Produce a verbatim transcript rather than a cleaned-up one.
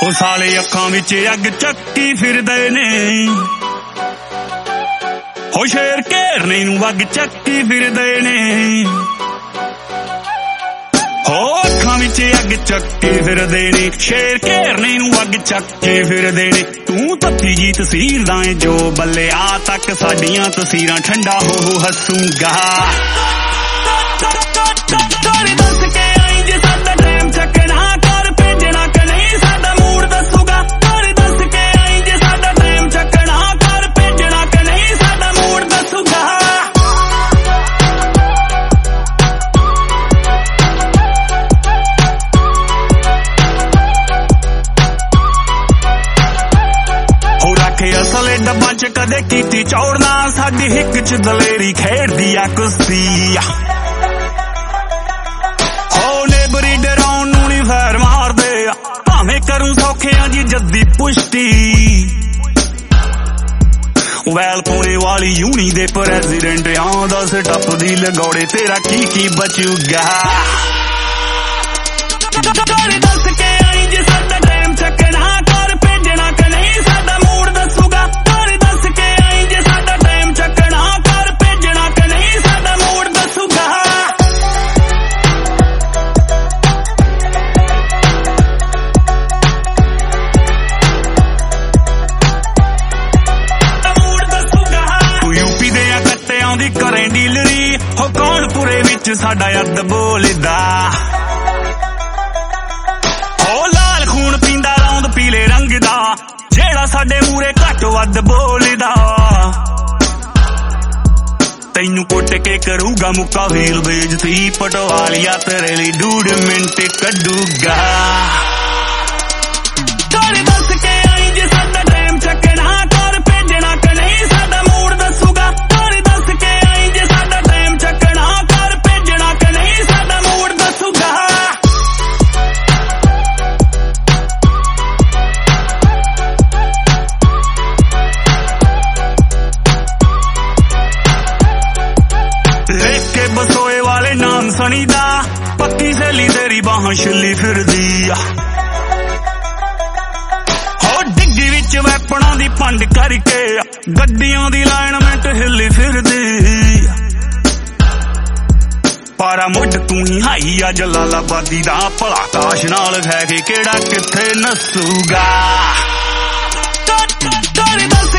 ਉਹ ਸਾਲੇ ਅੱਖਾਂ ਵਿੱਚ ਅੱਗ ਚੱਕੀ ਫਿਰਦੇ ਨੇ, ਹੋ ਸ਼ੇਰ ਘੇਰਨੇ ਨੂੰ ਅੱਗ ਚੱਕੀ ਫਿਰਦੇ ਨੇ, ਹੋ ਅੱਖਾਂ ਵਿੱਚ ਅੱਗ ਚੱਕੀ ਫਿਰਦੇ ਨੇ, ਸ਼ੇਰ ਘੇਰਨੇ ਨੂੰ ਅੱਗ ਚੱਕੀ ਫਿਰਦੇ ਨੇ। ਤੂੰ ਤੱਤੀ ਜੀ ਤਸੀਰ ਦਾ ਏ ਜੋ ਬੱਲੇ ਆ ਤੱਕ ਸਾਡੀਆਂ ਤਸੀਰਾਂ ਠੰਡਾ ਹੋ ਹੋ ਹੱਸੂਗਾ। ਅਸਲੇ ਡੱਬਾਂ ਚ ਕਦੇ ਕੀਤੀ ਚੌੜਨਾ, ਸਾਡੀ ਹਿੱਕ ਚ ਦਲੇਰੀ ਖੇਡਦੀ ਆ ਕੁਸ਼ਤੀ। ਹੋ ਨੇਬਰੀ ਡਰਾਉਣ ਨੂੰ ਨੀ ਫੈਰ ਮਾਰਦੇ, ਭਾਵੇਂ ਕਰੂੰ ਸੌਖਿਆਂ ਦੀ ਜੱਦੀ ਪੁਸ਼ਟੀ। ਵੈਲ ਪੁਣੇ ਵਾਲੀ ਯੂਨੀ ਦੇ ਪ੍ਰੈਜ਼ੀਡੈਂਟ ਆਂ, ਦਸ ਟੱਪ ਦੀ ਲਗੌੜੇ ਤੇਰਾ ਕੀ ਕੀ ਬਚੂਗਾ। ਦੱਸ ਕੇ ਆਈ ਜੇ ਸਾਡਾ ਟਾਈਮ ਚੱਕਣਾ ਕਰ ਭੇਜਣਾ ਕਿ ਨਹੀਂ ਸਾਡਾ ਮੂਡ ਦੱਸੂਗਾ। ਦੱਸ ਕੇ ਆਈ ਜੇ ਸਾਡਾ ਟਾਈਮ ਚੱਕਣਾ ਕਰ ਭੇਜਣਾ ਕਿ ਨਹੀਂ ਸਾਡਾ ਮੂਡ ਦੱਸੂਗਾ। ਮੂਡ ਦੱਸੂਗਾ। ਤੂੰ ਯੂਪੀ ਦੇ ਆ ਕੱਟਿਆਂ ਦੀ ਕਰੇ ਡੀਲਰੀ, ਹੋ ਕੌਣਪੁਰੇ ਵਿੱਚ ਸਾਡਾ ਅੱਧ ਬੋਲਦਾ। ਪੀਲੇ ਰੰਗ ਦਾ ਜਿਹੜਾ ਸਾਡੇ ਮੂਰੇ ਘੱਟ ਵੱਧ ਬੋਲਦਾ, ਤੈਨੂੰ ਕੁੱਟ ਕੇ ਕਰੂਗਾ ਮੁੱਕਾ ਵੀਲ ਬੇਇੱਜ਼ਤੀ। ਪਟਵਾਲੀਆ ਤੇਰੇ ਲਈ ਡੂਢ ਮਿੰਟ ਕੱਢੂਗਾ। ਦੱਸ ਕੇ ਆਈ ਜੇ ਸਾਡਾ ਟਾਈਮ ਚੱਕਣਾ ਕਰ ਭੇਜਣਾ ਕਿ ਨਹੀਂ ਸਾਡਾ ਮੂਡ ਦੱਸੂਗਾ। ਦੱਸ ਕੇ ਆਈ ਜੇ ਸਾਡਾ ਟਾਈਮ ਚੱਕਣਾ ਕਰ ਭੇਜਣਾ ਕਿ ਨਹੀਂ ਸਾਡਾ ਮੂਡ ਦੱਸੂਗਾ। ਕੇ ਬਸੋਏ ਵਾਲੇ ਨਾਮ ਸਣੀ ਦਾ, ਪੱਕੀ ਸਹੇਲੀ ਤੇਰੀ ਬਾਹਾਂ ਛਿੱਲੀ ਫਿਰਦੀ ਆ। ਹੋ ਡਿੱਗੀ ਵਿੱਚ ਵੈਪਣਾਂ ਦੀ ਪੰਡ ਕਰਕੇ, ਗੱਡੀਆਂ ਦੀ ਲਾਈਨਮੈਂਟ ਹਿੱਲੀ ਫਿਰਦੀ। ਪਾਰਾ ਮੁੱਢ ਤੂੰ ਹੀ ਹਾਈ ਆ ਜਲਾਲਾਬਾਦੀ ਦਾ, ਭਲਾ ਕਾਸ਼ ਨਾਲ ਹੈ ਕਿ ਕਿਹੜਾ ਕਿੱਥੇ ਨੱਸੂਗਾ। ਦੱਸ